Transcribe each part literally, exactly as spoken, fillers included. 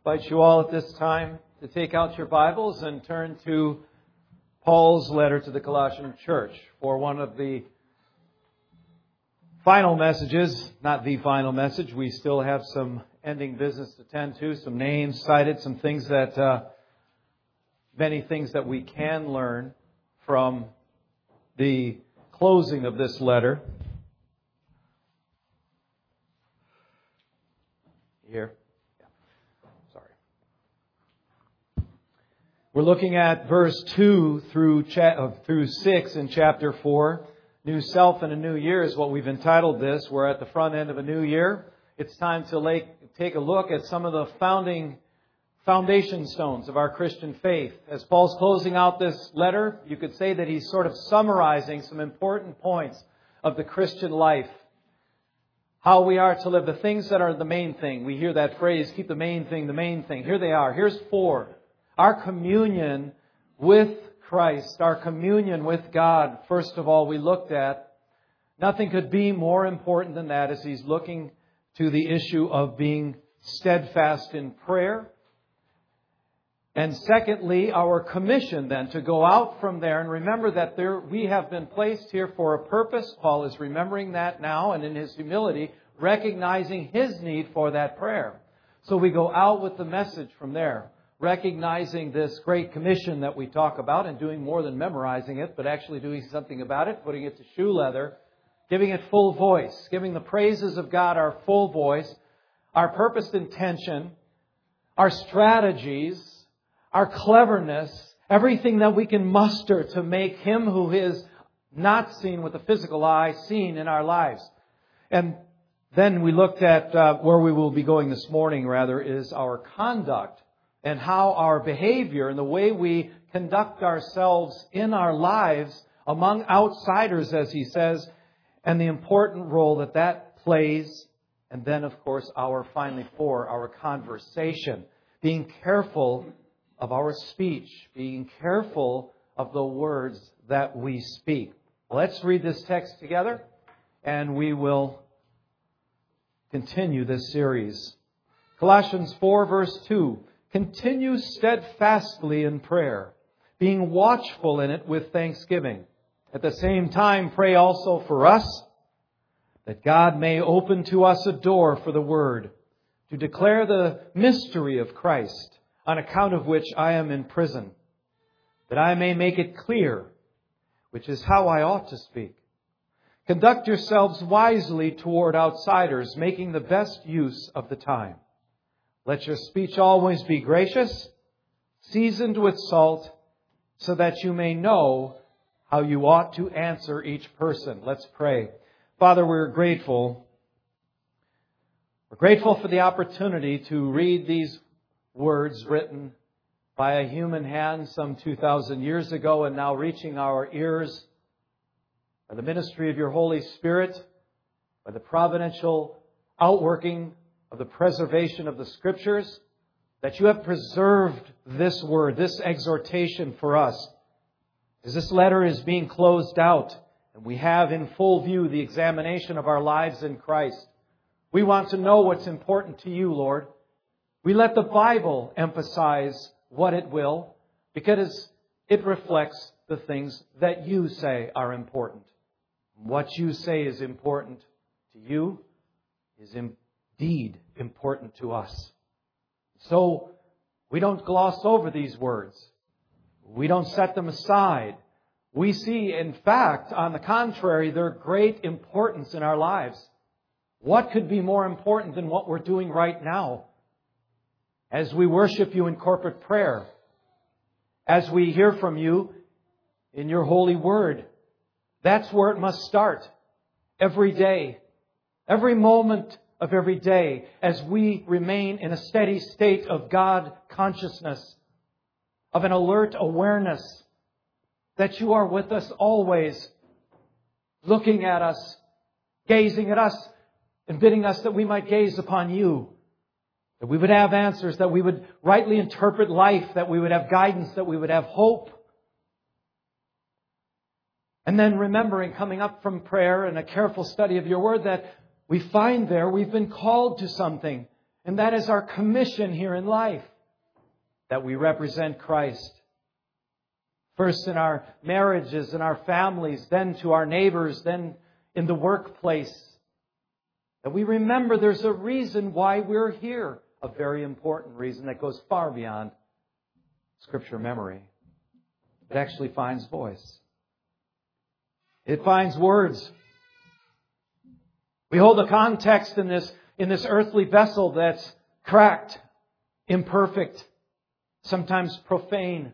invite you all at this time to take out your Bibles and turn to Paul's letter to the Colossian church for one of the final messages, not the final message. We still have some ending business to tend to, some names cited, some things that, uh, many things that we can learn from the closing of this letter. Here. We're looking at verse two through cha- through six in chapter four. New self and a new year is what we've entitled this. We're at the front end of a new year. It's time to lay, take a look at some of the founding foundation stones of our Christian faith. As Paul's closing out this letter, you could say that he's sort of summarizing some important points of the Christian life. How we are to live, the things that are the main thing. We hear that phrase, keep the main thing the main thing. Here they are. Here's four. Our communion with Christ, our communion with God, first of all, we looked at. Nothing could be more important than that as he's looking to the issue of being steadfast in prayer. And secondly, our commission then to go out from there and remember that there we have been placed here for a purpose. Paul is remembering that now and in his humility, recognizing his need for that prayer. So we go out with the message from there. Recognizing this great commission that we talk about and doing more than memorizing it, but actually doing something about it, putting it to shoe leather, giving it full voice, giving the praises of God our full voice, our purposed intention, our strategies, our cleverness, everything that we can muster to make Him who is not seen with the physical eye seen in our lives. And then we looked at uh, where we will be going this morning, rather, is our conduct. And how our behavior and the way we conduct ourselves in our lives among outsiders, as he says, and the important role that that plays. And then, of course, our finally four, our conversation. Being careful of our speech. Being careful of the words that we speak. Let's read this text together and we will continue this series. Colossians four, verse two. Continue steadfastly in prayer, being watchful in it with thanksgiving. At the same time, pray also for us, that God may open to us a door for the word, to declare the mystery of Christ, on account of which I am in prison, that I may make it clear, which is how I ought to speak. Conduct yourselves wisely toward outsiders, making the best use of the time. Let your speech always be gracious, seasoned with salt, so that you may know how you ought to answer each person. Let's pray. Father, we're grateful. We're grateful for the opportunity to read these words written by a human hand some two thousand years ago and now reaching our ears by the ministry of your Holy Spirit, by the providential outworking of the preservation of the Scriptures, that you have preserved this word, this exhortation for us. As this letter is being closed out, and we have in full view the examination of our lives in Christ, we want to know what's important to you, Lord. We let the Bible emphasize what it will, because it reflects the things that you say are important. What you say is important to you is important. Indeed important to us. So we don't gloss over these words. We don't set them aside. We see, in fact, on the contrary, their great importance in our lives. What could be more important than what we're doing right now? As we worship you in corporate prayer, as we hear from you in your holy word, that's where it must start. Every day, every moment of every day, as we remain in a steady state of God consciousness, of an alert awareness that you are with us always, looking at us, gazing at us, and bidding us that we might gaze upon you, that we would have answers, that we would rightly interpret life, that we would have guidance, that we would have hope. And then remembering, coming up from prayer and a careful study of your word, that we find there we've been called to something. And that is our commission here in life, that we represent Christ. First in our marriages and our families, then to our neighbors, then in the workplace. That we remember there's a reason why we're here. A very important reason that goes far beyond Scripture memory. It actually finds voice. It finds words. We hold a context in this, in this earthly vessel that's cracked, imperfect, sometimes profane,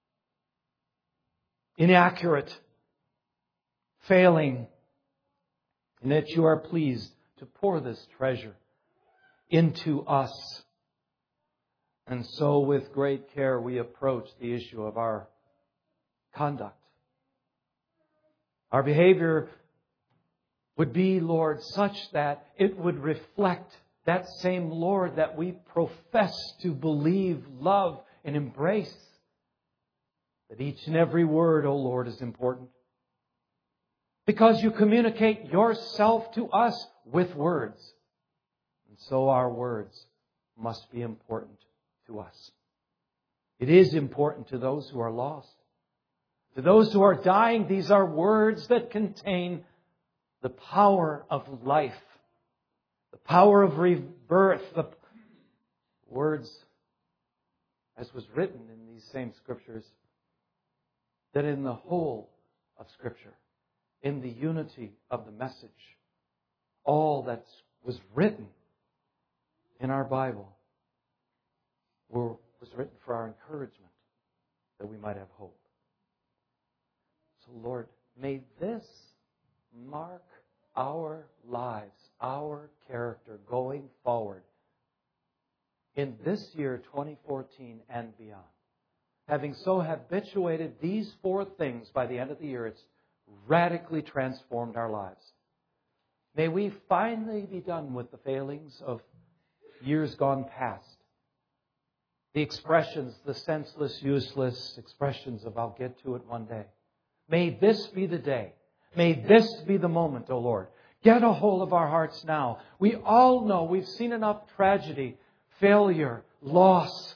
inaccurate, failing, and that you are pleased to pour this treasure into us. And so with great care we approach the issue of our conduct. Our behavior would be, Lord, such that it would reflect that same Lord that we profess to believe, love, and embrace. That each and every word, O Lord, is important. Because you communicate yourself to us with words. And so our words must be important to us. It is important to those who are lost. To those who are dying, these are words that contain the power of life. The power of rebirth. The words, as was written in these same Scriptures, that in the whole of Scripture, in the unity of the message, all that was written in our Bible were, was written for our encouragement, that we might have hope. So, Lord, may this mark our lives, our character going forward in this year, twenty fourteen and beyond. Having so habituated these four things by the end of the year, it's radically transformed our lives. May we finally be done with the failings of years gone past. The expressions, the senseless, useless expressions of I'll get to it one day. May this be the day. May this be the moment, O Lord. Get a hold of our hearts now. We all know we've seen enough tragedy, failure, loss,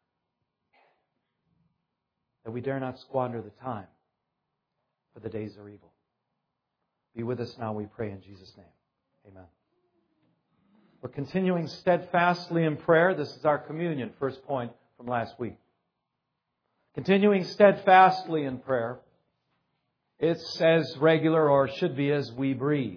that we dare not squander the time, for the days are evil. Be with us now, we pray in Jesus' name. Amen. We're continuing steadfastly in prayer. This is our communion, first point from last week. Continuing steadfastly in prayer. It's as regular, or should be, as we breathe.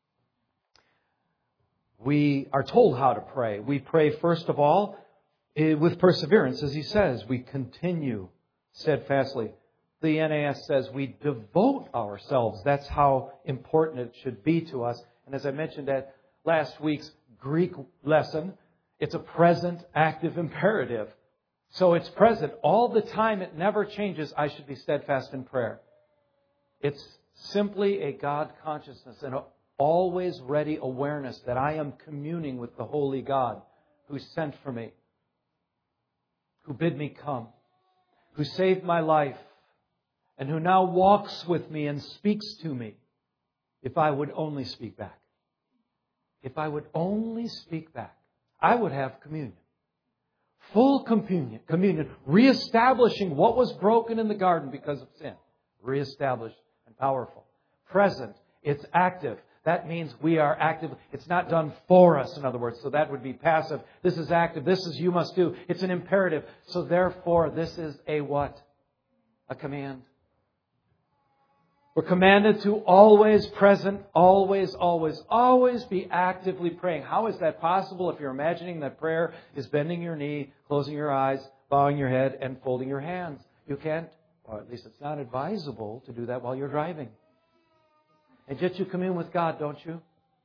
We are told how to pray. We pray, first of all, with perseverance, as he says. We continue steadfastly. The N A S says we devote ourselves. That's how important it should be to us. And as I mentioned at last week's Greek lesson, it's a present active imperative. So it's present all the time. It never changes. I should be steadfast in prayer. It's simply a God consciousness and an always ready awareness that I am communing with the Holy God who sent for me, who bid me come, who saved my life, and who now walks with me and speaks to me. If I would only speak back. If I would only speak back, I would have communion. Full communion. Communion. Reestablishing what was broken in the garden because of sin. Reestablished and powerful. Present. It's active. That means we are active. It's not done for us, in other words. So that would be passive. This is active. This is you must do. It's an imperative. So therefore, this is a what? A command. We're commanded to always present, always, always, always be actively praying. How is that possible if you're imagining that prayer is bending your knee, closing your eyes, bowing your head, and folding your hands? You can't, or at least it's not advisable to do that while you're driving. And yet you commune with God, don't you?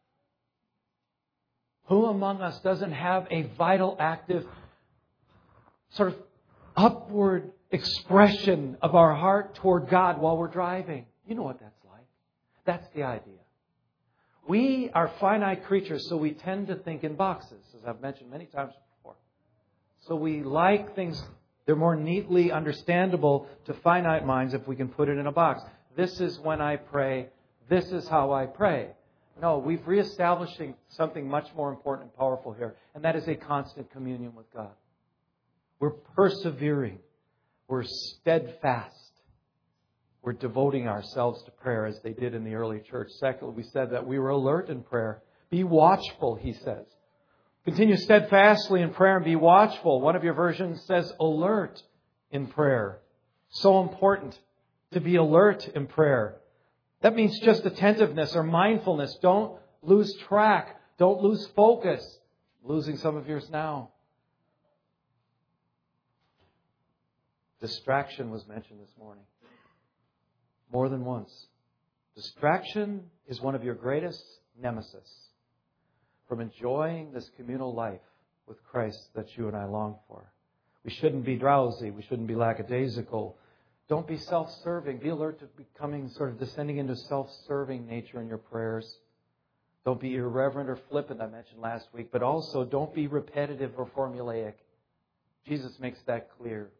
Who among us doesn't have a vital, active, sort of upward expression of our heart toward God while we're driving? You know what that's like. That's the idea. We are finite creatures, so we tend to think in boxes, as I've mentioned many times before. So we like things, they're more neatly understandable to finite minds if we can put it in a box. This is when I pray. This is how I pray. No, we've reestablished something much more important and powerful here, and that is a constant communion with God. We're persevering. We're steadfast. We're devoting ourselves to prayer as they did in the early church. Secondly, we said that we were alert in prayer. Be watchful, he says. Continue steadfastly in prayer and be watchful. One of your versions says alert in prayer. So important to be alert in prayer. That means just attentiveness or mindfulness. Don't lose track. Don't lose focus. I'm losing some of yours now. Distraction was mentioned this morning. More than once. Distraction is one of your greatest nemesis from enjoying this communal life with Christ that you and I long for. We shouldn't be drowsy. We shouldn't be lackadaisical. Don't be self-serving. Be alert to becoming sort of descending into self-serving nature in your prayers. Don't be irreverent or flippant, I mentioned last week. But also don't be repetitive or formulaic. Jesus makes that clear.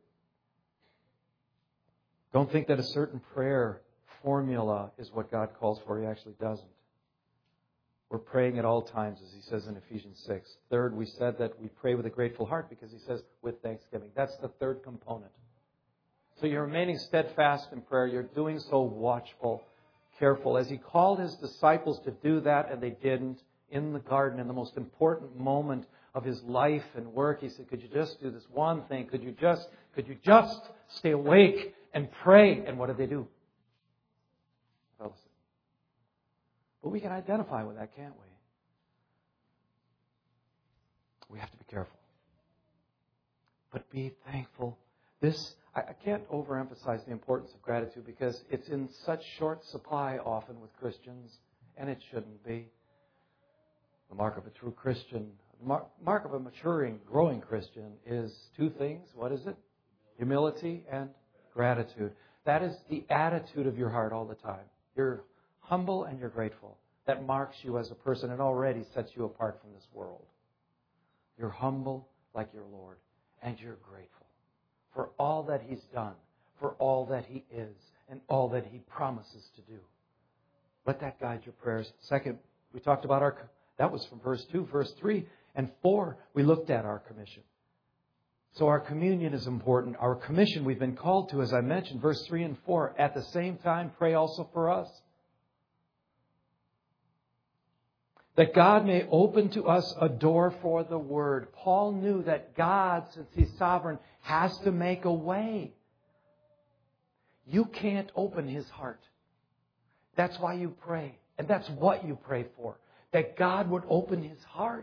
Don't think that a certain prayer formula is what God calls for. He actually doesn't. We're praying at all times, as he says in Ephesians six. Third, we said that we pray with a grateful heart because he says with thanksgiving. That's the third component. So you're remaining steadfast in prayer. You're doing so watchful, careful. As he called his disciples to do that, and they didn't, in the garden, in the most important moment of his life and work, he said, could you just do this one thing? Could you just, could you just stay awake and pray? And what did they do? Fell asleep. But we can identify with that, can't we? We have to be careful. But be thankful. This, I, I can't overemphasize the importance of gratitude because it's in such short supply often with Christians, and it shouldn't be. The mark of a true Christian, the mark, mark of a maturing, growing Christian is two things. What is it? Humility and gratitude. That is the attitude of your heart all the time. You're humble and you're grateful. That marks you as a person and already sets you apart from this world. You're humble like your Lord, and you're grateful for all that He's done, for all that He is, and all that He promises to do. Let that guide your prayers. Second, we talked about our, that was from verse two, verse three, and four, we looked at our commission. So our communion is important. Our commission we've been called to, as I mentioned, verse three and four. At the same time, pray also for us. That God may open to us a door for the Word. Paul knew that God, since He's sovereign, has to make a way. You can't open His heart. That's why you pray. And that's what you pray for. That God would open His heart.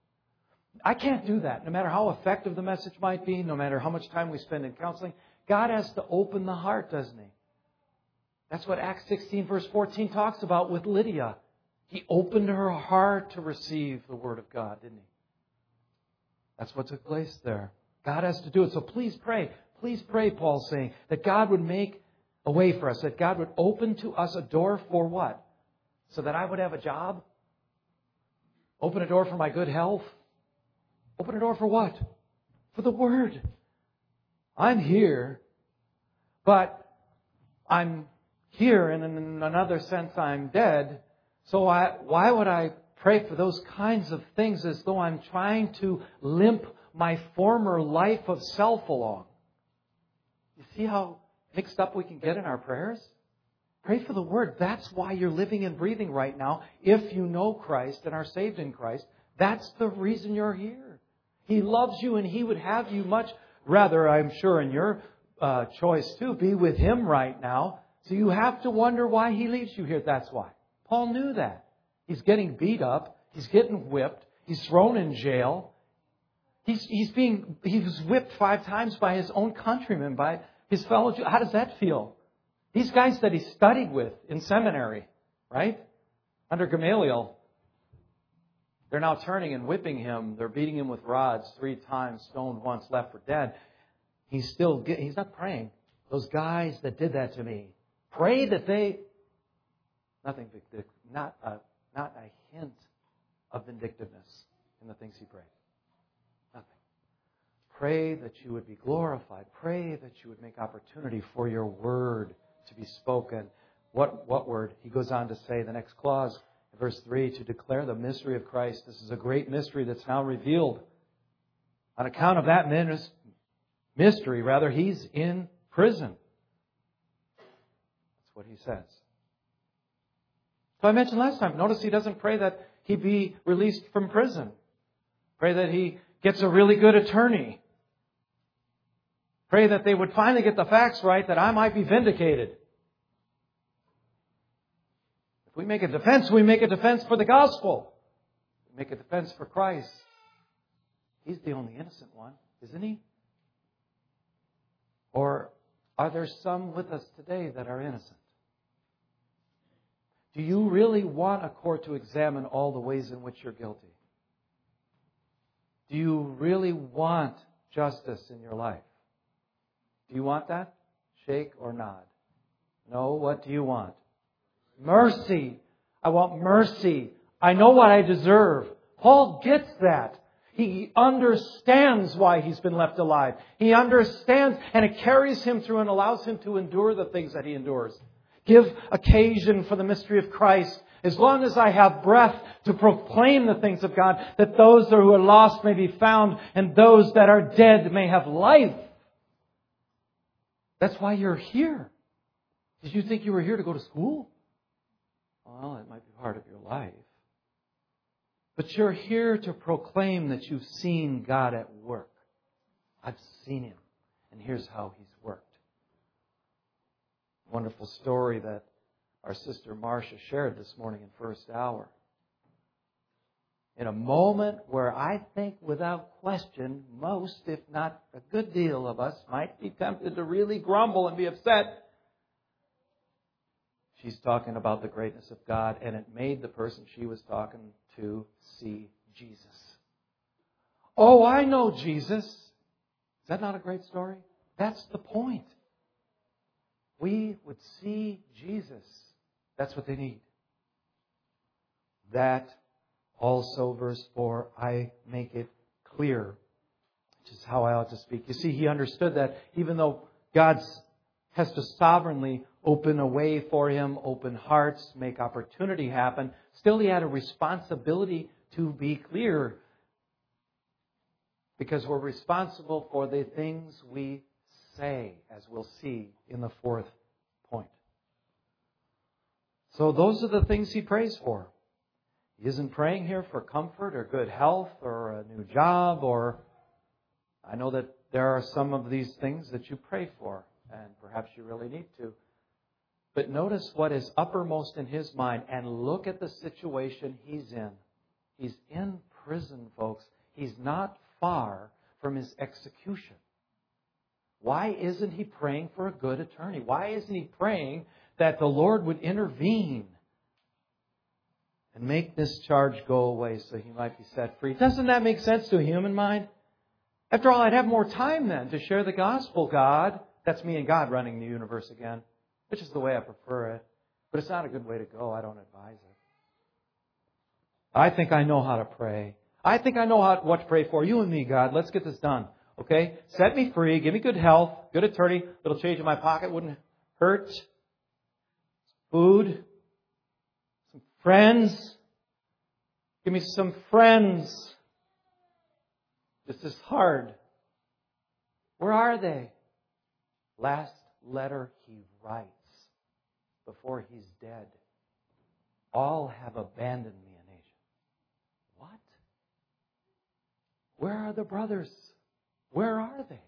I can't do that. No matter how effective the message might be, no matter how much time we spend in counseling, God has to open the heart, doesn't He? That's what Acts sixteen verse fourteen talks about with Lydia. He opened her heart to receive the Word of God, didn't He? That's what took place there. God has to do it. So please pray. Please pray, Paul's saying, that God would make a way for us. That God would open to us a door for what? So that I would have a job? Open a door for my good health? Open a door for what? For the Word. I'm here, but I'm here, and in another sense I'm dead. So I, why would I pray for those kinds of things as though I'm trying to limp my former life of self along? You see how mixed up we can get in our prayers? Pray for the Word. That's why you're living and breathing right now. If you know Christ and are saved in Christ, that's the reason you're here. He loves you and He would have you much rather, I'm sure in your uh, choice too, be with Him right now. So you have to wonder why He leaves you here. That's why. Paul knew that. He's getting beat up. He's getting whipped. He's thrown in jail. He's, he's being, he was whipped five times by his own countrymen, by his fellow Jews. How does that feel? These guys that he studied with in seminary, right? Under Gamaliel. They're now turning and whipping him. They're beating him with rods three times, stoned once, left for dead. He's still, he's not praying. Those guys that did that to me, pray that they, nothing, not a, not a hint of vindictiveness in the things he prayed. Nothing. Pray that you would be glorified. Pray that you would make opportunity for your word to be spoken. What, what word? He goes on to say, the next clause, Verse three, to declare the mystery of Christ. This is a great mystery that's now revealed. On account of that mystery, rather, He's in prison. That's what He says. So I mentioned last time, notice He doesn't pray that He be released from prison. Pray that He gets a really good attorney. Pray that they would finally get the facts right, that I might be vindicated. If we make a defense, we make a defense for the gospel. We make a defense for Christ. He's the only innocent one, isn't He? Or are there some with us today that are innocent? Do you really want a court to examine all the ways in which you're guilty? Do you really want justice in your life? Do you want that? Shake or nod. No, what do you want? Mercy. I want mercy. I know what I deserve. Paul gets that. He understands why he's been left alive. He understands, and it carries him through and allows him to endure the things that he endures. Give occasion for the mystery of Christ. As long as I have breath to proclaim the things of God, that those who are lost may be found, and those that are dead may have life. That's why you're here. Did you think you were here to go to school? Well, it might be part of your life. But you're here to proclaim that you've seen God at work. I've seen Him, and here's how He's worked. Wonderful story that our sister Marcia shared this morning in first hour. In a moment where I think without question, most, if not a good deal of us, might be tempted to really grumble and be upset. She's talking about the greatness of God, and it made the person she was talking to see Jesus. Oh, I know Jesus. Is that not a great story? That's the point. We would see Jesus. That's what they need. That also, verse four, I make it clear, which is how I ought to speak. You see, he understood that even though God has to sovereignly open a way for him, open hearts, make opportunity happen, still he had a responsibility to be clear. Because we're responsible for the things we say, as we'll see in the fourth point. So those are the things he prays for. He isn't praying here for comfort or good health or a new job, or I know that there are some of these things that you pray for, and perhaps you really need to. But notice what is uppermost in his mind, and look at the situation he's in. He's in prison, folks. He's not far from his execution. Why isn't he praying for a good attorney? Why isn't he praying that the Lord would intervene and make this charge go away so he might be set free? Doesn't that make sense to a human mind? After all, I'd have more time then to share the gospel, God. That's me and God running the universe again, which is the way I prefer it. But it's not a good way to go. I don't advise it. I think I know how to pray. I think I know how, what to pray for. You and me, God. Let's get this done. Okay? Set me free. Give me good health. Good attorney. Little change in my pocket wouldn't hurt. Food. Some friends. Give me some friends. This is hard. Where are they? Last letter he writes before he's dead. All have abandoned me in Asia. What? Where are the brothers? Where are they?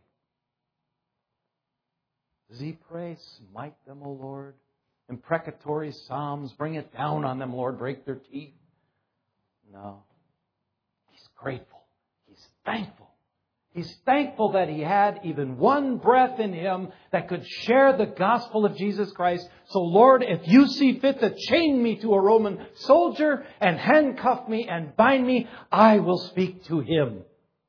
Does he pray, smite them, O Lord? Imprecatory psalms, bring it down on them, Lord, break their teeth. No. He's grateful. He's thankful. He's thankful that he had even one breath in him that could share the gospel of Jesus Christ. So, Lord, if you see fit to chain me to a Roman soldier and handcuff me and bind me, I will speak to him.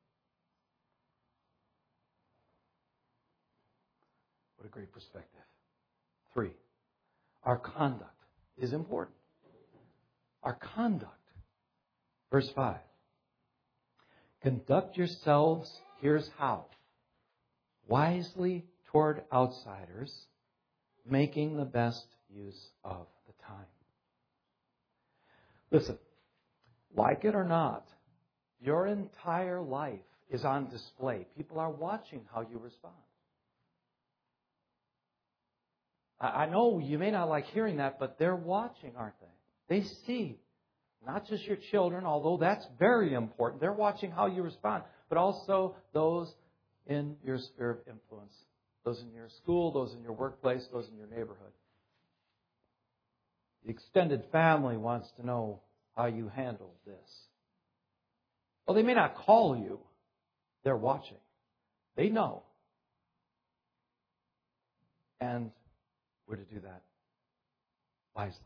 What a great perspective. Three, our conduct is important. Our conduct. Verse five. Conduct yourselves, here's how, wisely toward outsiders, making the best use of the time. Listen, like it or not, your entire life is on display. People are watching how you respond. I know you may not like hearing that, but they're watching, aren't they? They see not just your children, although that's very important. They're watching how you respond, but also those in your sphere of influence, those in your school, those in your workplace, those in your neighborhood. The extended family wants to know how you handle this. Well, they may not call you. They're watching. They know. And we're to do that wisely.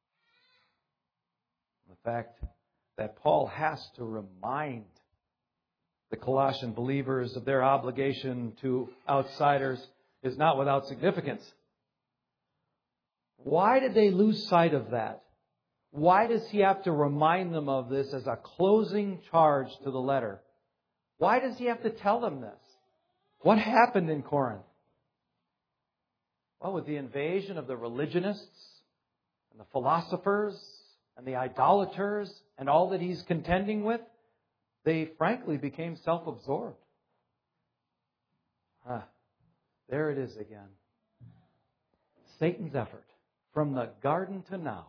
The fact that Paul has to remind the Colossian believers of their obligation to outsiders is not without significance. Why did they lose sight of that? Why does he have to remind them of this as a closing charge to the letter? Why does he have to tell them this? What happened in Corinth? Well, with the invasion of the religionists and the philosophers and the idolaters and all that he's contending with, they frankly became self-absorbed. Ah, there it is again. Satan's effort from the garden to now.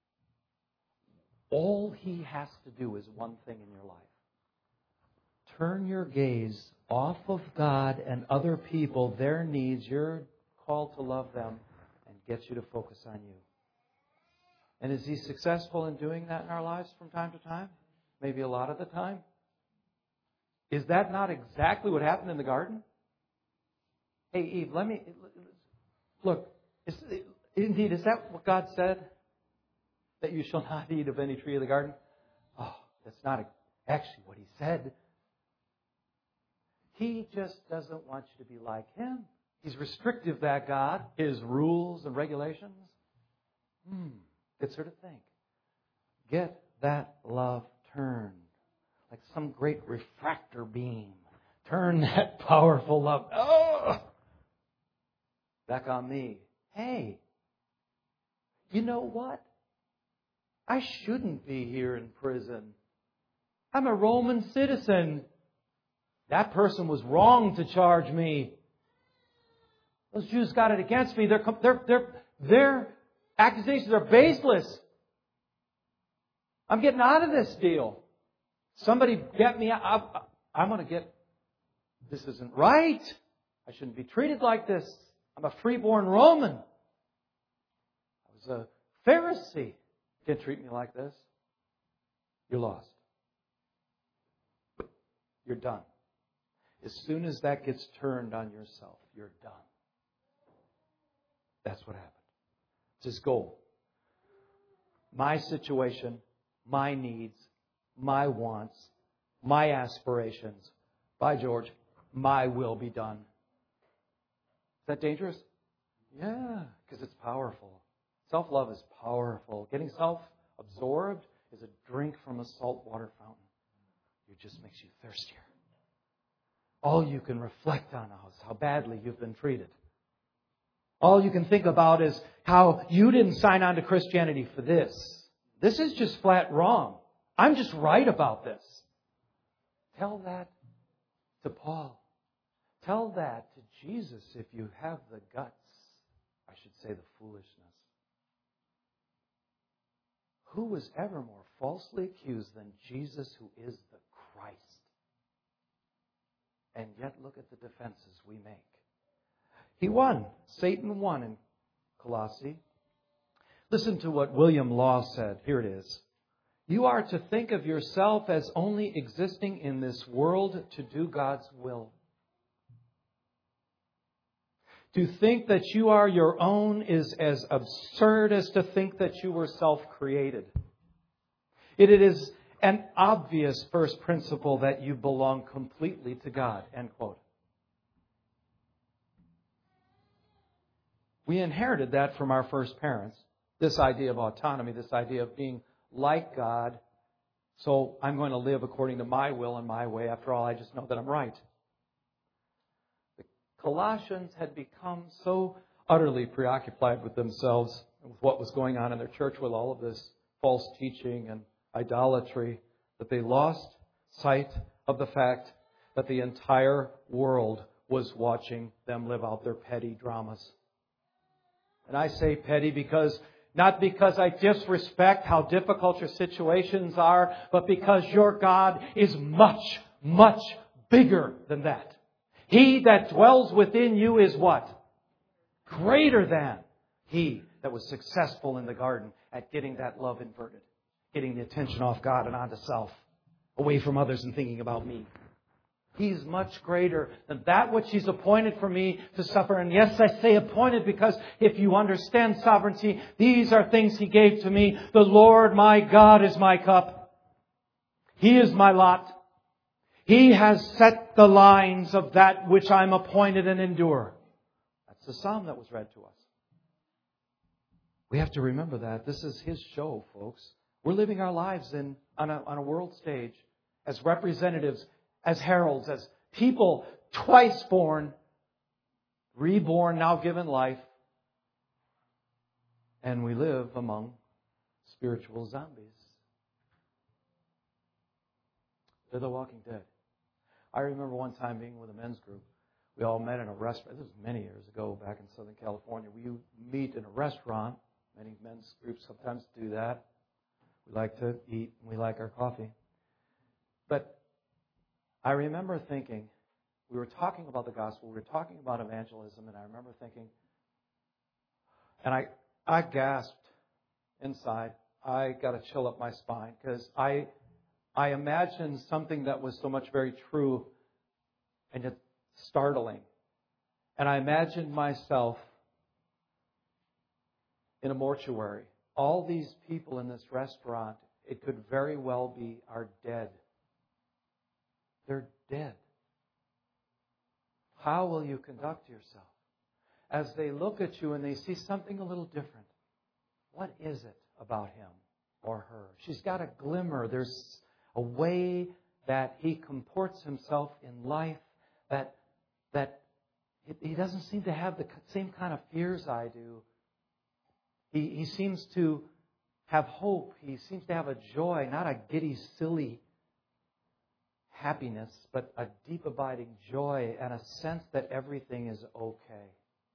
All he has to do is one thing in your life. Turn your gaze off of God and other people, their needs, your call to love them, and get you to focus on you. And is he successful in doing that in our lives from time to time? Maybe a lot of the time. Is that not exactly what happened in the garden? Hey, Eve, let me... Look, is, indeed, is that what God said? That you shall not eat of any tree of the garden? Oh, that's not actually what he said. He just doesn't want you to be like him. He's restrictive, that God. His rules and regulations. Hmm. Gets her to think. Get that love turned. Like some great refractor beam. Turn that powerful love. Oh! Back on me. Hey. You know what? I shouldn't be here in prison. I'm a Roman citizen. That person was wrong to charge me. Those Jews got it against me. Their, their, their, their accusations are baseless. I'm getting out of this deal. Somebody get me out. I'm going to get... This isn't right. I shouldn't be treated like this. I'm a freeborn Roman. I was a Pharisee. You can't treat me like this. You're lost. You're done. As soon as that gets turned on yourself, you're done. That's what happened. It's his goal. My situation, my needs, my wants, my aspirations. By George, my will be done. Is that dangerous? Yeah, because it's powerful. Self-love is powerful. Getting self-absorbed is a drink from a saltwater fountain. It just makes you thirstier. All you can reflect on is how badly you've been treated. All you can think about is how you didn't sign on to Christianity for this. This is just flat wrong. I'm just right about this. Tell that to Paul. Tell that to Jesus if you have the guts. I should say the foolishness. Who was ever more falsely accused than Jesus, who is the Christ? And yet look at the defenses we make. He won. Satan won in Colossae. Listen to what William Law said. Here it is. You are to think of yourself as only existing in this world to do God's will. To think that you are your own is as absurd as to think that you were self-created. It is an obvious first principle that you belong completely to God. End quote. We inherited that from our first parents. This idea of autonomy, this idea of being like God. So I'm going to live according to my will and my way. After all, I just know that I'm right. The Colossians had become so utterly preoccupied with themselves, with what was going on in their church, with all of this false teaching and idolatry, that they lost sight of the fact that the entire world was watching them live out their petty dramas. And I say petty because, not because I disrespect how difficult your situations are, but because your God is much, much bigger than that. He that dwells within you is what? Greater than he that was successful in the garden at getting that love inverted. Getting the attention off God and onto self. Away from others and thinking about me. He's much greater than that which He's appointed for me to suffer. And yes, I say appointed because if you understand sovereignty, these are things He gave to me. The Lord my God is my cup. He is my lot. He has set the lines of that which I'm appointed and endure. That's the psalm that was read to us. We have to remember that. This is His show, folks. We're living our lives in on a, on a world stage as representatives, as heralds, as people twice born, reborn, now given life. And we live among spiritual zombies. They're the walking dead. I remember one time being with a men's group. We all met in a restaurant. This was many years ago back in Southern California. We meet in a restaurant. Many men's groups sometimes do that. We like to eat and we like our coffee. But I remember thinking, we were talking about the gospel, we were talking about evangelism, and I remember thinking, and I, I gasped inside. I got a chill up my spine because I, I imagined something that was so much very true and yet startling. And I imagined myself in a mortuary. All these people in this restaurant, it could very well be, are dead. They're dead. How will you conduct yourself? As they look at you and they see something a little different, what is it about him or her? She's got a glimmer. There's a way that he comports himself in life that, that he doesn't seem to have the same kind of fears I do. He, he seems to have hope. He seems to have a joy, not a giddy, silly happiness, but a deep abiding joy and a sense that everything is okay.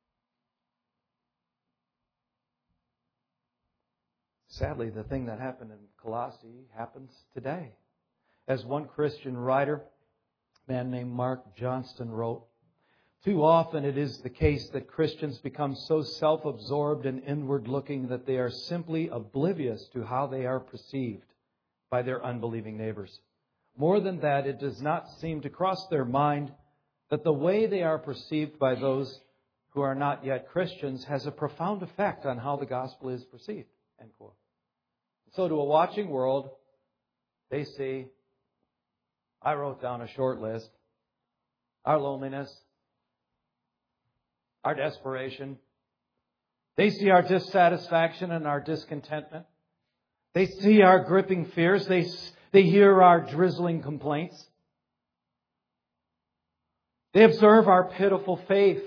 Sadly, the thing that happened in Colossae happens today. As one Christian writer, a man named Mark Johnston, wrote, "Too often it is the case that Christians become so self-absorbed and inward-looking that they are simply oblivious to how they are perceived by their unbelieving neighbors. More than that, it does not seem to cross their mind that the way they are perceived by those who are not yet Christians has a profound effect on how the gospel is perceived." End quote. So to a watching world, they see, I wrote down a short list, our loneliness, our desperation. They see our dissatisfaction and our discontentment. They see our gripping fears. They, they hear our drizzling complaints. They observe our pitiful faith.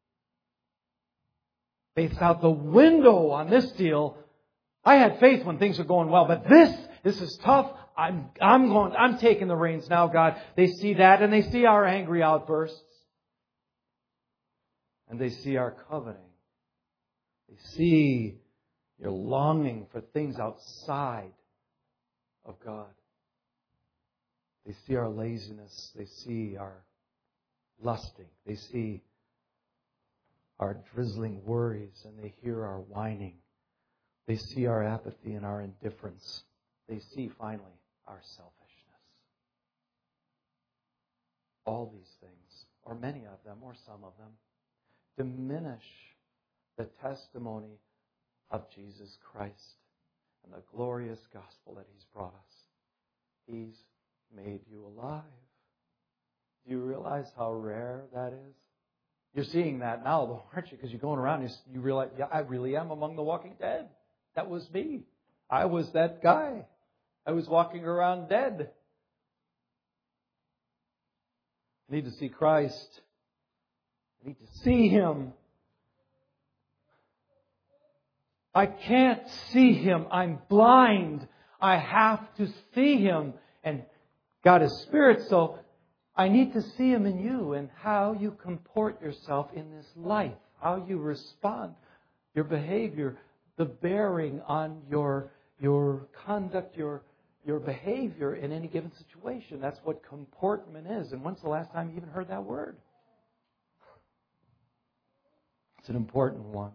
Faith's out the window on this deal. I had faith when things were going well, but this, this is tough. I'm, I'm going, I'm taking the reins now, God. They see that and they see our angry outbursts. And they see our coveting. They see your longing for things outside of God. They see our laziness. They see our lusting. They see our drizzling worries, and they hear our whining. They see our apathy and our indifference. They see, finally, our selfishness. All these things, or many of them, or some of them, diminish the testimony of Jesus Christ and the glorious gospel that He's brought us. He's made you alive. Do you realize how rare that is? You're seeing that now, though, aren't you? Because you're going around and you realize, yeah, I really am among the walking dead. That was me. I was that guy. I was walking around dead. I need to see Christ. I need to see Him. I can't see Him. I'm blind. I have to see Him. And God is Spirit, so I need to see Him in you and how you comport yourself in this life, how you respond, your behavior, the bearing on your, your conduct, your, your behavior in any given situation. That's what comportment is. And when's the last time you even heard that word? It's an important one.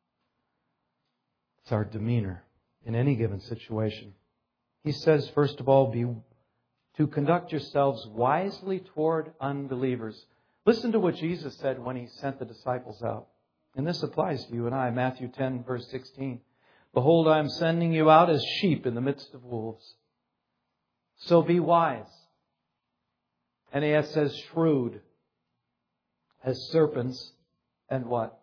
It's our demeanor in any given situation. He says, first of all, be to conduct yourselves wisely toward unbelievers. Listen to what Jesus said when He sent the disciples out. And this applies to you and I. Matthew ten, verse sixteen. Behold, I am sending you out as sheep in the midst of wolves. So be wise. N A S says shrewd. As serpents. And what?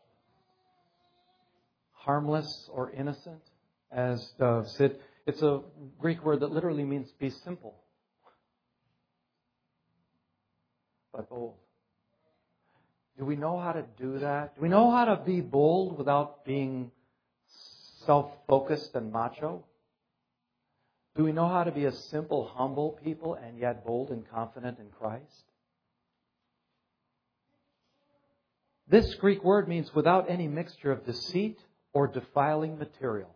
Harmless or innocent as doves. It, it's a Greek word that literally means be simple. But bold. Do we know how to do that? Do we know how to be bold without being self-focused and macho? Do we know how to be a simple, humble people and yet bold and confident in Christ? This Greek word means without any mixture of deceit or defiling material.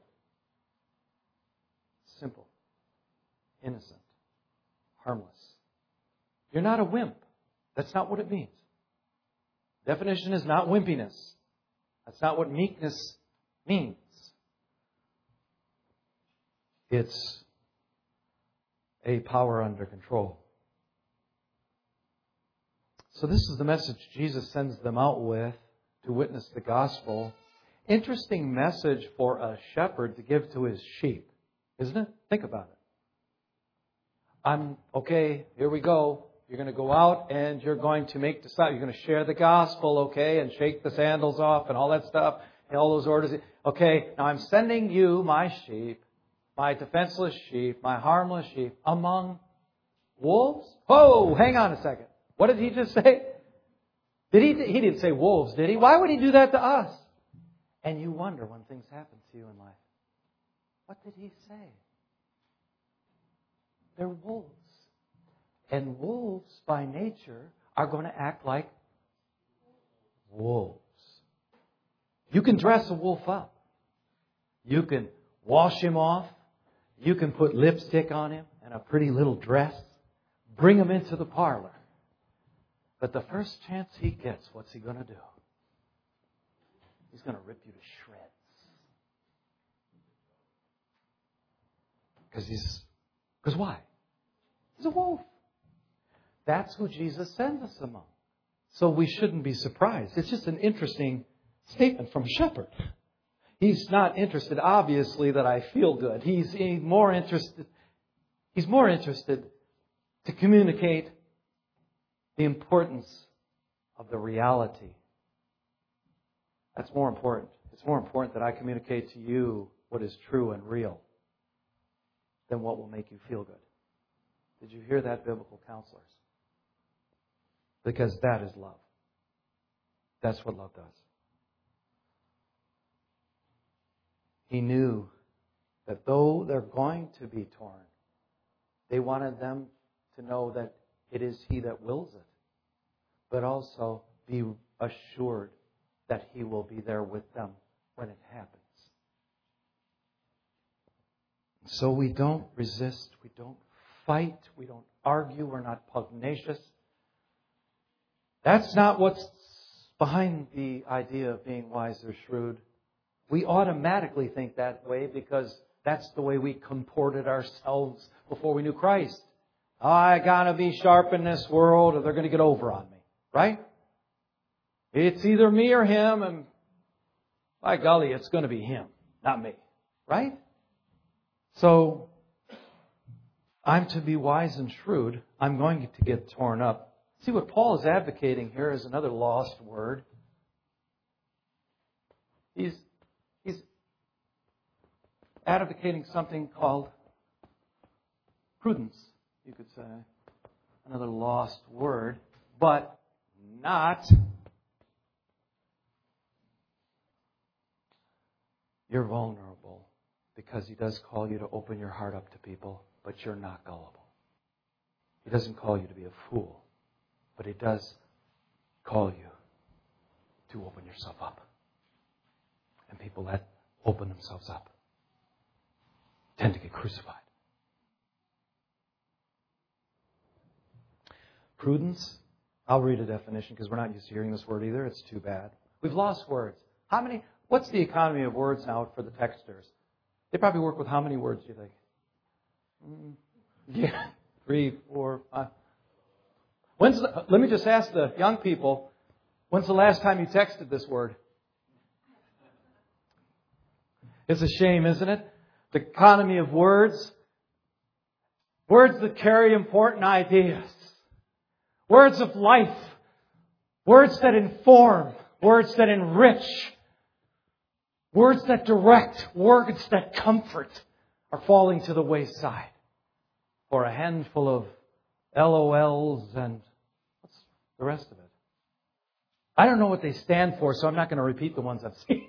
Simple, innocent, harmless. You're not a wimp. That's not what it means. Definition is not wimpiness. That's not what meekness means. It's a power under control. So this is the message Jesus sends them out with to witness the gospel. Interesting message for a shepherd to give to his sheep, isn't it? Think about it. I'm, okay, here we go. You're going to go out and you're going to make disciples. You're going to share the gospel, okay, and shake the sandals off and all that stuff, and all those orders. Okay, now I'm sending you, my sheep, my defenseless sheep, my harmless sheep, among wolves? Oh, hang on a second. What did he just say? Did he? He didn't say wolves, did he? Why would he do that to us? And you wonder when things happen to you in life. What did he say? They're wolves. And wolves, by nature, are going to act like wolves. You can dress a wolf up. You can wash him off. You can put lipstick on him and a pretty little dress. Bring him into the parlor. But the first chance he gets, what's he going to do? He's going to rip you to shreds. Because he's, because why? He's a wolf. That's who Jesus sends us among. So we shouldn't be surprised. It's just an interesting statement from a shepherd. He's not interested, obviously, that I feel good. He's more interested, he's more interested to communicate the importance of the reality. That's more important. It's more important that I communicate to you what is true and real than what will make you feel good. Did you hear that, biblical counselors? Because that is love. That's what love does. He knew that though they're going to be torn, they wanted them to know that it is He that wills it, but also be assured that He will be there with them when it happens. So we don't resist, we don't fight, we don't argue, we're not pugnacious. That's not what's behind the idea of being wise or shrewd. We automatically think that way because that's the way we comported ourselves before we knew Christ. Oh, I gotta be sharp in this world or they're going to get over on me. Right? It's either me or him, and by golly, it's going to be him, not me. Right? So, I'm to be wise and shrewd. I'm going to get torn up. See, what Paul is advocating here is another lost word. He's, he's advocating something called prudence, you could say. Another lost word, but not. You're vulnerable because He does call you to open your heart up to people, but you're not gullible. He doesn't call you to be a fool, but He does call you to open yourself up. And people that open themselves up tend to get crucified. Prudence. I'll read a definition because we're not used to hearing this word either. It's too bad. We've lost words. How many? What's the economy of words now for the texters? They probably work with how many words, do you think? Mm, yeah, three, four, five. When's the, let me just ask the young people, when's the last time you texted this word? It's a shame, isn't it? The economy of words. Words that carry important ideas. Words of life. Words that inform. Words that enrich. Words that direct. Words that comfort are falling to the wayside. For a handful of L O Ls and what's the rest of it? I don't know what they stand for, so I'm not going to repeat the ones I've seen.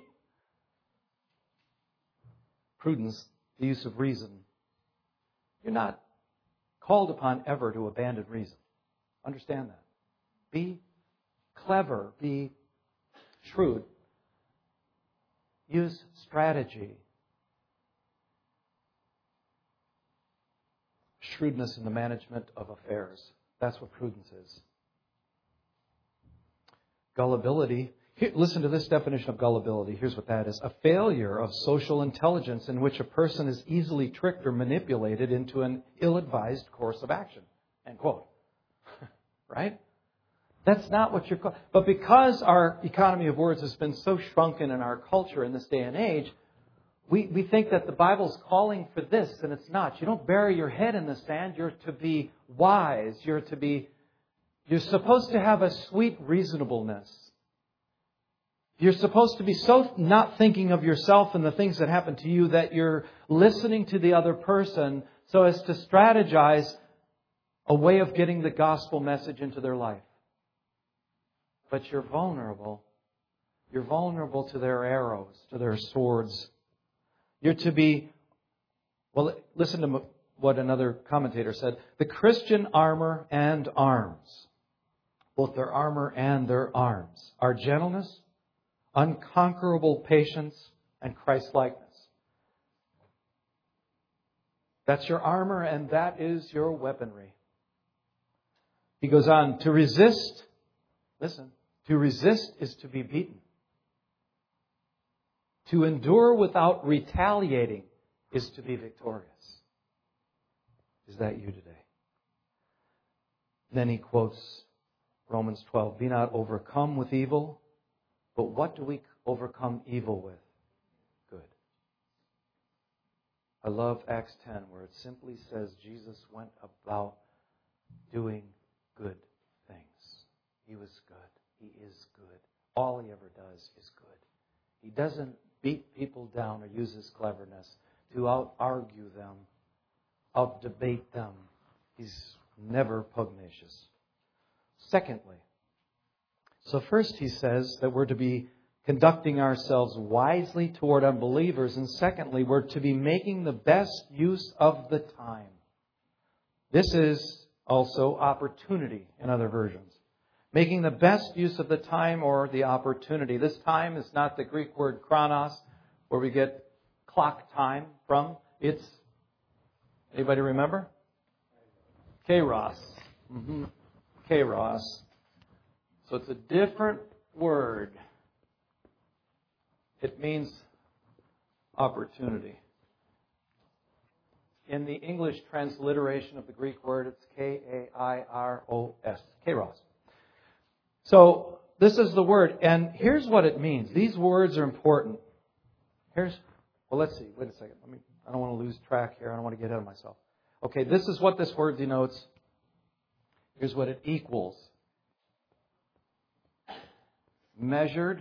Prudence, the use of reason. You're not called upon ever to abandon reason. Understand that. Be clever. Be shrewd. Use strategy. Shrewdness in the management of affairs. That's what prudence is. Gullibility. Here, listen to this definition of gullibility. Here's what that is. A failure of social intelligence in which a person is easily tricked or manipulated into an ill-advised course of action. End quote. Right? That's not what you're called. But because our economy of words has been so shrunken in our culture in this day and age, we, we think that the Bible's calling for this, and it's not. You don't bury your head in the sand. You're to be wise. You're to be, you're supposed to have a sweet reasonableness. You're supposed to be so not thinking of yourself and the things that happen to you that you're listening to the other person so as to strategize a way of getting the gospel message into their life. But you're vulnerable. You're vulnerable to their arrows, to their swords. You're to be, well, listen to what another commentator said. The Christian armor and arms, both their armor and their arms, are gentleness, unconquerable patience, and Christ-likeness. That's your armor and that is your weaponry. He goes on, to resist, listen, to resist is to be beaten. To endure without retaliating is to be victorious. Is that you today? Then he quotes Romans twelve, be not overcome with evil, but what do we overcome evil with? Good. I love Acts ten where it simply says Jesus went about doing good things. He was good. He is good. All He ever does is good. He doesn't beat people down or use His cleverness to out-argue them, out-debate them. He's never pugnacious. Secondly, so first he says that we're to be conducting ourselves wisely toward unbelievers. And secondly, we're to be making the best use of the time. This is also opportunity in other versions. Making the best use of the time or the opportunity. This time is not the Greek word chronos, where we get clock time from. It's, anybody remember? Kairos. Mm-hmm. Kairos. So it's a different word. It means opportunity. In the English transliteration of the Greek word, it's K A I R O S. Kairos. So this is the word. And here's what it means. These words are important. Here's, well, let's see. Wait a second. Let me, I don't want to lose track here. I don't want to get ahead of myself. Okay, this is what this word denotes. Here's what it equals. Measured,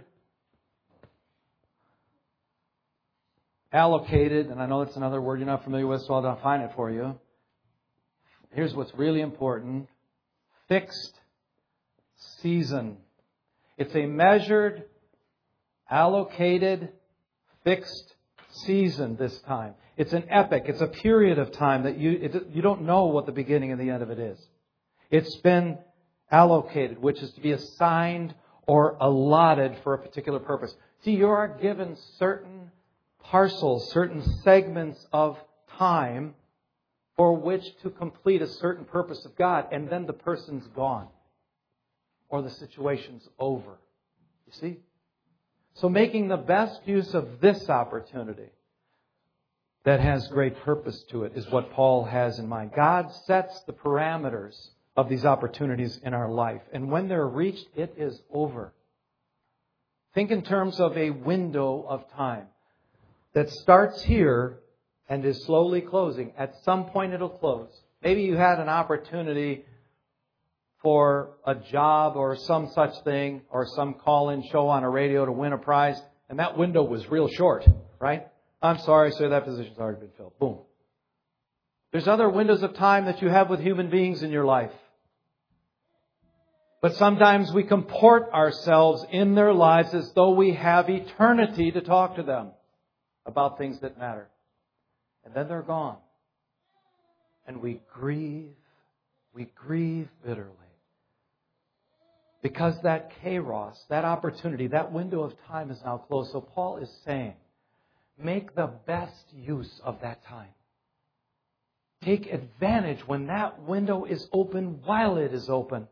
allocated, and I know that's another word you're not familiar with, so I'll define it for you. Here's what's really important. Fixed season. It's a measured, allocated, fixed season, this time. It's an epic. It's a period of time that you it, you don't know what the beginning and the end of it is. It's been allocated, which is to be assigned or allotted for a particular purpose. See, you are given certain parcels, certain segments of time for which to complete a certain purpose of God, and then the person's gone or the situation's over. You see? So making the best use of this opportunity that has great purpose to it is what Paul has in mind. God sets the parameters of these opportunities in our life. And when they're reached, it is over. Think in terms of a window of time that starts here and is slowly closing. At some point it'll close. Maybe you had an opportunity for a job or some such thing or some call-in show on a radio to win a prize, and that window was real short, right? I'm sorry, sir, that position's already been filled. Boom. There's other windows of time that you have with human beings in your life. But sometimes we comport ourselves in their lives as though we have eternity to talk to them about things that matter. And then they're gone. And we grieve. We grieve bitterly. Because that kairos, that opportunity, that window of time is now closed. So Paul is saying, make the best use of that time. Take advantage when that window is open while it is open.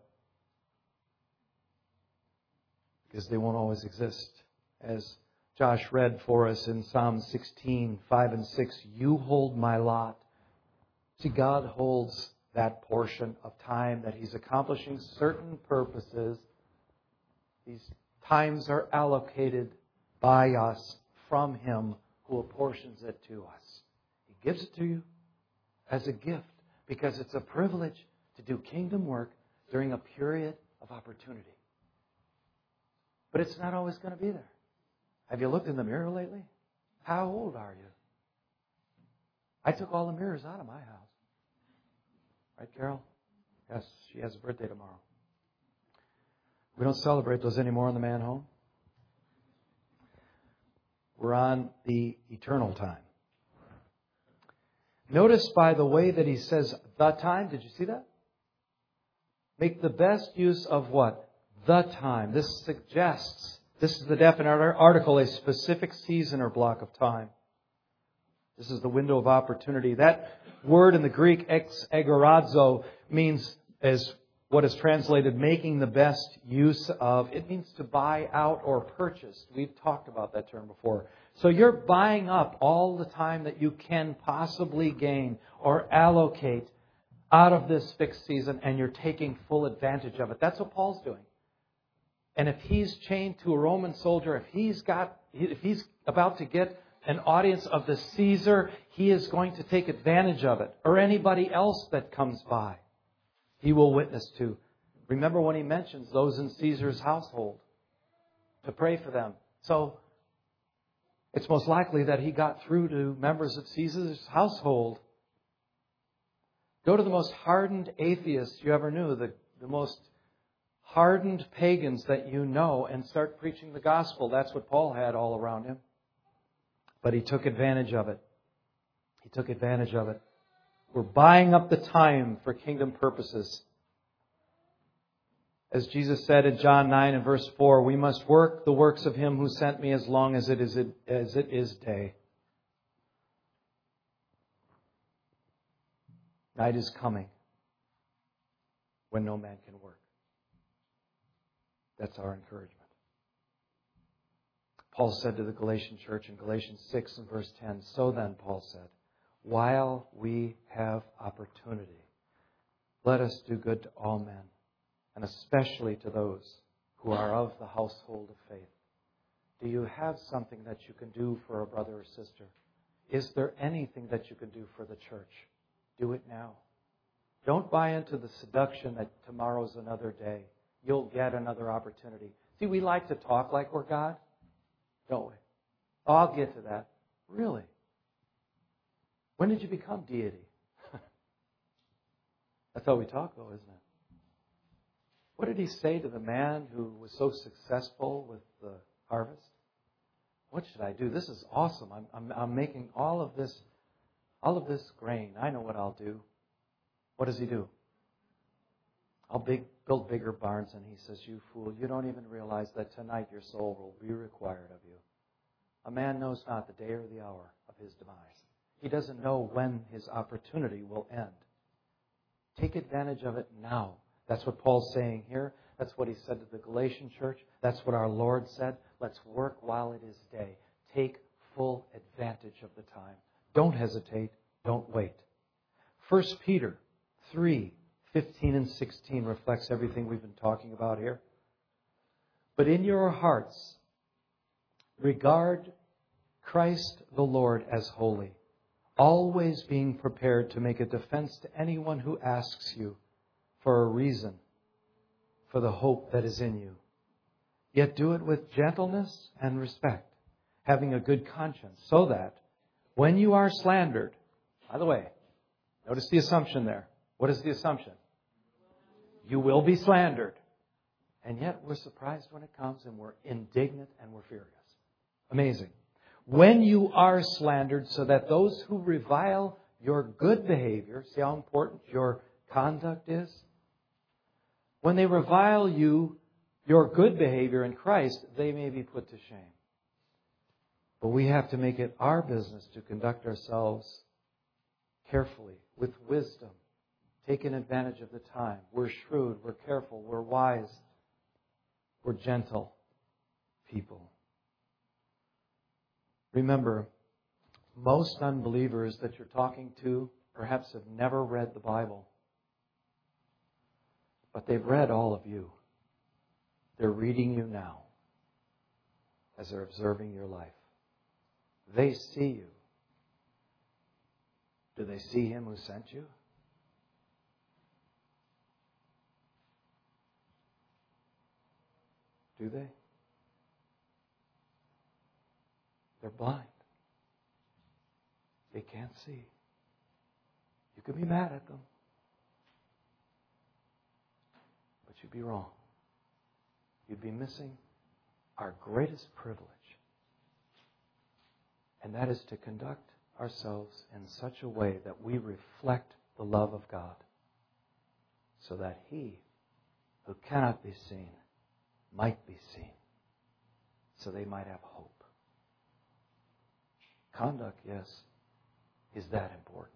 Because they won't always exist. As Josh read for us in Psalm sixteen, five and six, you hold my lot. See, God holds that portion of time that He's accomplishing certain purposes. These times are allocated by us from Him who apportions it to us. He gives it to you as a gift because it's a privilege to do kingdom work during a period of opportunity. But it's not always going to be there. Have you looked in the mirror lately? How old are you? I took all the mirrors out of my house. Right, Carol? Yes, she has a birthday tomorrow. We don't celebrate those anymore in the man home. We're on the eternal time. Notice, by the way, that he says the time. Did you see that? Make the best use of what? The time. This suggests, this is the definite article, a specific season or block of time. This is the window of opportunity. That word in the Greek, ex agorazo, means, as what is translated, making the best use of. It means to buy out or purchase. We've talked about that term before. So you're buying up all the time that you can possibly gain or allocate out of this fixed season, and you're taking full advantage of it. That's what Paul's doing. And if he's chained to a Roman soldier, if he's got, if he's about to get an audience of the Caesar, he is going to take advantage of it. Or anybody else that comes by, he will witness to. Remember when he mentions those in Caesar's household, to pray for them. So it's most likely that he got through to members of Caesar's household. Go to the most hardened atheists you ever knew, the, the most hardened pagans that you know, and start preaching the gospel. That's what Paul had all around him. But he took advantage of it. He took advantage of it. We're buying up the time for kingdom purposes. As Jesus said in John nine and verse four, we must work the works of Him who sent me as long as it is, as it is day. Night is coming when no man can work. That's our encouragement. Paul said to the Galatian church in Galatians six and verse ten, so then, Paul said, while we have opportunity, let us do good to all men, and especially to those who are of the household of faith. Do you have something that you can do for a brother or sister? Is there anything that you can do for the church? Do it now. Don't buy into the seduction that tomorrow's another day. You'll get another opportunity. See, we like to talk like we're God, don't we? Oh, I'll get to that. Really? When did you become deity? That's how we talk, though, isn't it? What did he say to the man who was so successful with the harvest? What should should I do? This is awesome. I'm, I'm, I'm making all of this, all of this grain. I know what I'll do. What does he do? I'll big, build bigger barns. And he says, you fool, you don't even realize that tonight your soul will be required of you. A man knows not the day or the hour of his demise. He doesn't know when his opportunity will end. Take advantage of it now. That's what Paul's saying here. That's what he said to the Galatian church. That's what our Lord said. Let's work while it is day. Take full advantage of the time. Don't hesitate. Don't wait. First Peter three, fifteen and sixteen reflects everything we've been talking about here. But in your hearts, regard Christ the Lord as holy, always being prepared to make a defense to anyone who asks you for a reason for the hope that is in you. Yet do it with gentleness and respect, having a good conscience, so that when you are slandered, by the way, notice the assumption there. What is the assumption? You will be slandered. And yet we're surprised when it comes and we're indignant and we're furious. Amazing. When you are slandered, so that those who revile your good behavior, see how important your conduct is? When they revile you, your good behavior in Christ, they may be put to shame. But we have to make it our business to conduct ourselves carefully, with wisdom, taking advantage of the time. We're shrewd, we're careful, we're wise, we're gentle people. Remember, most unbelievers that you're talking to perhaps have never read the Bible. But they've read all of you. They're reading you now as they're observing your life. They see you. Do they see Him who sent you? Do they? They're blind. They can't see. You could be mad at them. But you'd be wrong. You'd be missing our greatest privilege. And that is to conduct ourselves in such a way that we reflect the love of God, so that He who cannot be seen might be seen, so they might have hope. Conduct, yes, is that important.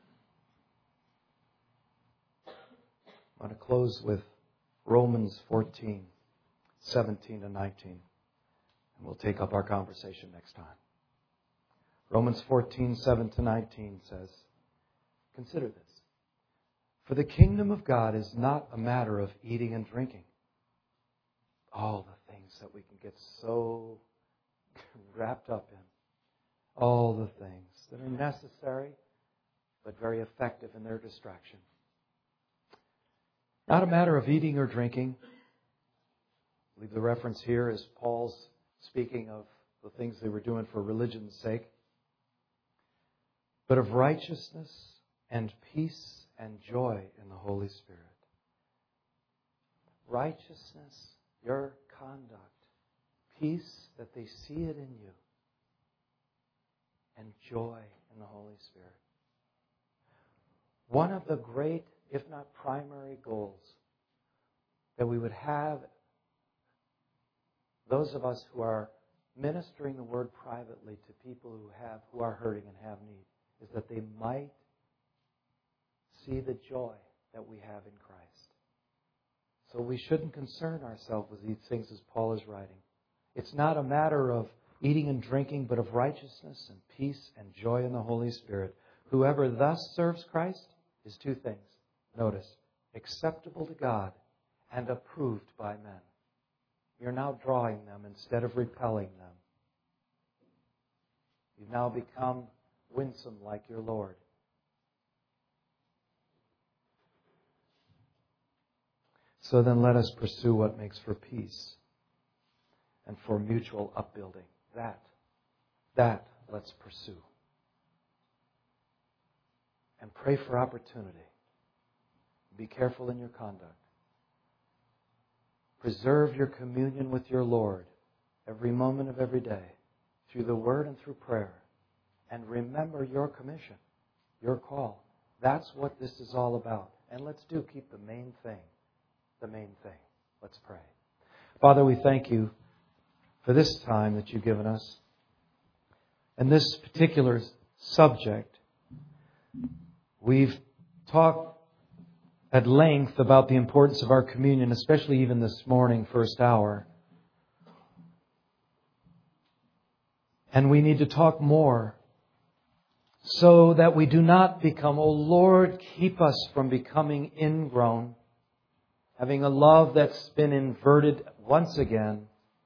I want to close with Romans fourteen, seventeen to nineteen. And we'll take up our conversation next time. Romans fourteen, seven to nineteen says, consider this. For the kingdom of God is not a matter of eating and drinking. All the things that we can get so wrapped up in. All the things that are necessary, but very effective in their distraction. Not a matter of eating or drinking. I believe the reference here is Paul's speaking of the things they were doing for religion's sake. But of righteousness and peace and joy in the Holy Spirit. Righteousness, your conduct. Peace, that they see it in you. And joy in the Holy Spirit. One of the great, if not primary goals that we would have, those of us who are ministering the word privately to people who have, who are hurting and have need, is that they might see the joy that we have in Christ. So we shouldn't concern ourselves with these things as Paul is writing. It's not a matter of eating and drinking, but of righteousness and peace and joy in the Holy Spirit. Whoever thus serves Christ is two things. Notice, acceptable to God and approved by men. You're now drawing them instead of repelling them. You've now become winsome like your Lord. So then let us pursue what makes for peace and for mutual upbuilding. That, that let's pursue. And pray for opportunity. Be careful in your conduct. Preserve your communion with your Lord every moment of every day through through the Word and through prayer. And remember your commission, your call. That's what this is all about. And let's do keep the main thing, the main thing. Let's pray. Father, we thank you for this time that you've given us. And this particular subject, we've talked at length about the importance of our communion, especially even this morning, first hour. And we need to talk more so that we do not become, oh Lord, keep us from becoming ingrown, having a love that's been inverted once again,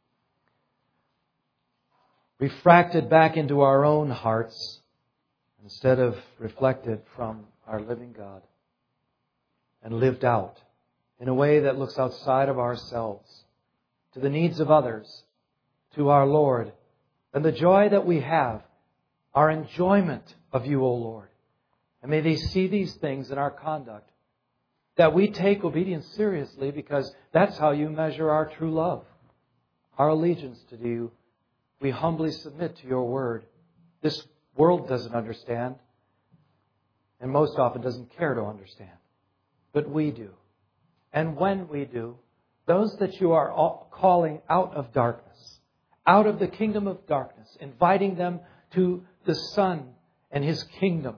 refracted back into our own hearts instead of reflected from our living God and lived out in a way that looks outside of ourselves to the needs of others, to our Lord, and the joy that we have, our enjoyment of you, O Lord. And may they see these things in our conduct, that we take obedience seriously, because that's how you measure our true love, our allegiance to you. We humbly submit to your word. This world doesn't understand, and most often doesn't care to understand. But we do. And when we do, those that you are calling out of darkness, out of the kingdom of darkness, inviting them to the Son and His kingdom,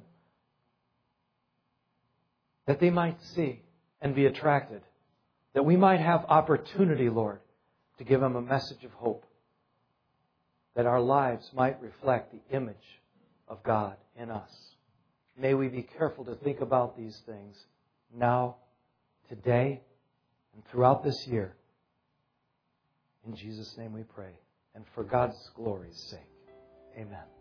that they might see and be attracted, that we might have opportunity, Lord, to give them a message of hope, that our lives might reflect the image of God in us. May we be careful to think about these things now, today, and throughout this year. In Jesus' name we pray, and for God's glory's sake. Amen.